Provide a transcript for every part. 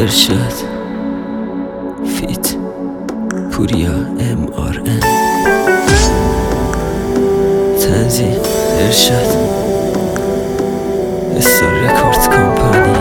ارشاد فیت پوریا MRN تنظیم ارشاد استار رکورد کمپانی.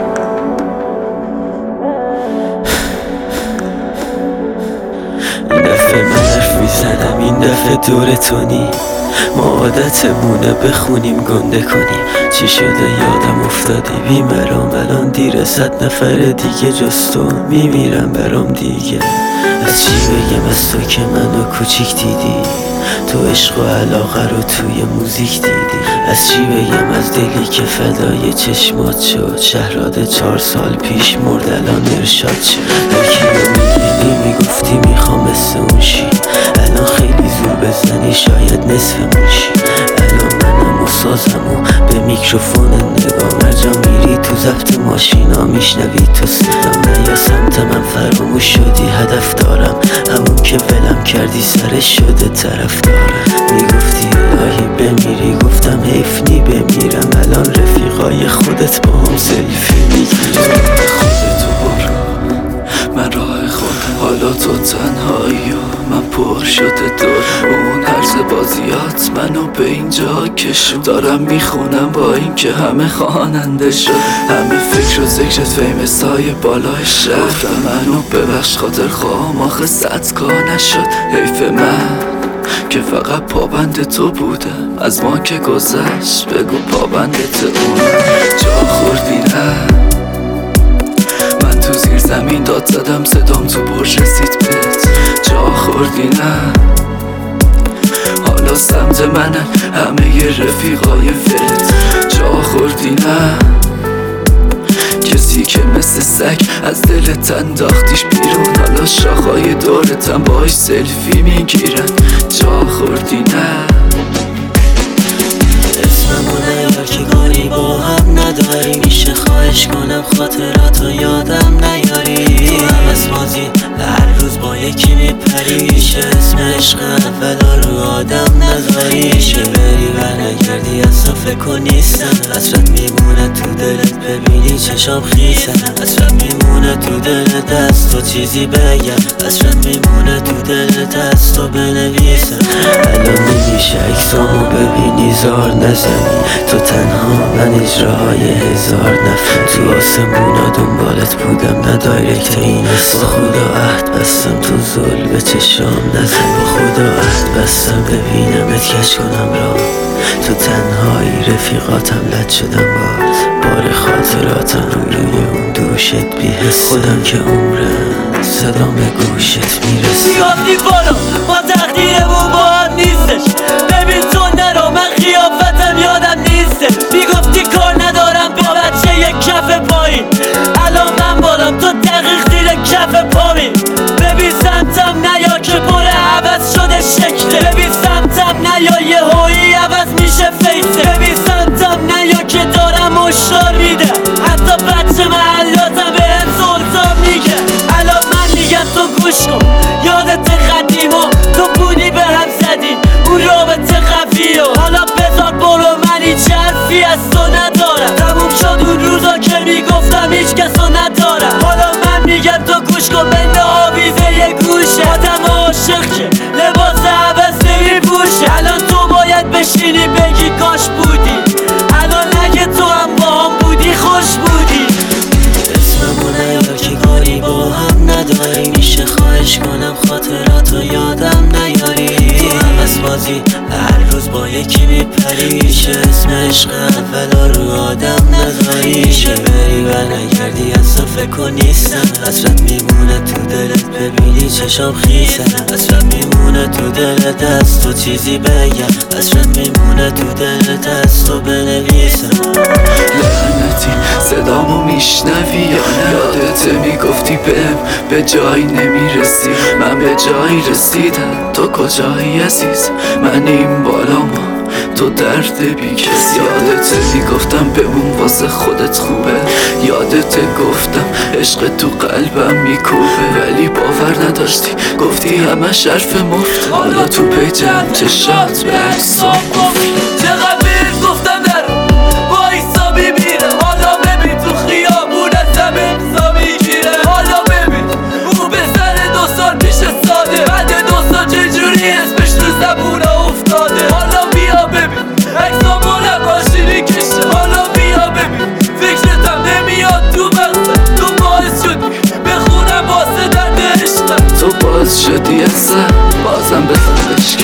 این دفعه من حرف میزنم، این دفعه دور تونی. ما عادتمونه بخونیم گنده کنیم. چی شده یادم افتادی بیمرام، الان دیره 100 نفر دیگه جز تو میمیرم برام دیگه. از چی بگم از تو که منو کوچیک دیدی، تو عشق و علاقه رو توی موزیک دیدی. از چی بگم از دلی که فدای چشمات شد، شهراد 4 سال پیش مرد الان ارشاد شد. یکی رو میدیدی میگفتی میخوام مثل اون شی، الان خیلی زور بزنی شاید نصفمون شی. الان منم و سازم و به میکروفون نگاه، مرجا میری تو ضبط ماشینا میشنوی تو صدام. نه یا سمت من فراموش شدی هدف دارم، همون که ولم کردی سرش شده طرف دارم. میگفتی الهی بمیری، گفتم حیف نی بمیرم. الان رفیقای خودت با هم سلفی میگیرم. خودتو برو من راه خودم، حالا تو تنهایی و من پر شده دور. اون عرض بازیات منو به اینجا کشون، دارم میخونم با این که همه خواننده شد. همه فکر و ذکرت فیمس های بالای شهر، منو ببخش خاطر خواهم آخه صدکا نشد. حیف من که فقط پابند تو بودم، از ما که گذشت بگو پابندت اونم. جا خوردی نه من تو زیر زمین داد زدم، صدام تو برج رسید بهت. جا خوردی نه حالا سمت منن همه ی رفیقای فت. جا خوردی نه کسی که مثل سگ از دلت انداختیش بیرون، حالا شاخهای دورتم باش سلفی میگیرن. جا خوردی نه اسممونه یار که کاری با هم نداری، میشه خواهش کنم خاطراتو یادم نیاری. تو همس بازی هر روز با یکی میپری، میشه اسم عشق اولا رو آدم نذاری. میشه بری و نگردی اصلا فکر کن نیستم، حسرت میمونه تو دلت ببینی چشام خیسن. حسرت میمونه تو دلت از تو چیزی بگم، حسرت میمونه تو دلت از تو بنویسم. الان نمیشه اکسامو ببینی زار نزنی، تو تنها من اجراهای هزار نفر. تو آسمونا دنبالت بودم نه دایرکت این است. با خدا عهد بستم تو زل به چشام نزن، با خدا عهد بستم ببینمت کش کنم را. تو تنهایی رفیقاتم لد شدم باز، بار خاطراتم روی اون دوشت بیهست. خودم که عمرم صدام به گوشت میرسه. میگفتی برو ما تقدیرمون با هم نیستش، ببین تو نرو من خیافتم یادم نیسته. میگفتی کار ندارم با بچه یک کف پایین، الان من بالام تو دقیق زیر کف پامین. ببین سمتم نیا که پر عوض شده شکله، ببین سمتم نیا یه هایی عوض میشه فیسه. ببین سمتم نیا که دارم اشتار میده، حتی بچه محلاتم به هم سلطان میگه. الان من میگم تو گوش کن یادت قدیما، تو بودی به هم زدی اون رابطه قوی و حالا بذار برو من هیچ حرفی از تو ندارم. تموم شد اون روزا که میگفتم هیچ کسو ندارم. حالا من میگم تو گوش کن بین آویزه یه گوشه، آدم عاشق که لباس عوض نمیپوشه. الان تو باید بشینی بگی کاش بودی، الان اگه تو هم با هم بودی خوش بودی. اسممونه یار که کاری با هم نداری، میشه خواهش کنم خاطراتو یادم نیاری. تو همس بازی هر روز با یکی میپری، میشه اسم عشق اولا رو آدم نذاری. میشه بری و نگردی اصلا فکر کن نیستم، حسرت میمونه تو دلت ببینی چشام خیسن. حسرت میمونه تو دلت از تو چیزی بگم، حسرت میمونه تو دلت از تو بنویسم. لعنتی صدامو میشنوی یا نه؟ یادت میگفتی بهم به جایی نمیرسی، من به جایی رسیدم. تو کجایی عزیز؟ من این بالام تو درد بی کس. یادت میگفتم بمون واسه خودت خوبه، یادت گفتم عشق تو قلبم میکوبه، ولی باور نداشتی گفتی همه حرف مفته. حالا تو پیجم چشات به عکسام قفل. چقدر بهت گفتم در وایسا ببینم، حالا ببین تو خیابون ازم امضا میگیرم. بزن بزن بشکن